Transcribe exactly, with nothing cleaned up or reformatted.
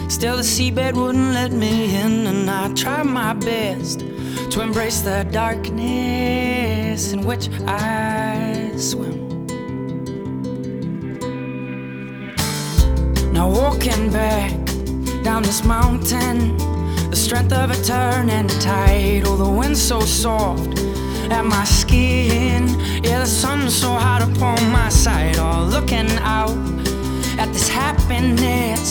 Still the seabed wouldn't let me in, and I tried my best to embrace the darkness in which I swim. Now walking back down this mountain, the strength of a turning tide. Oh, the wind's so soft at my skin, yeah, the sun's so hot upon my side. Oh, looking out at this happiness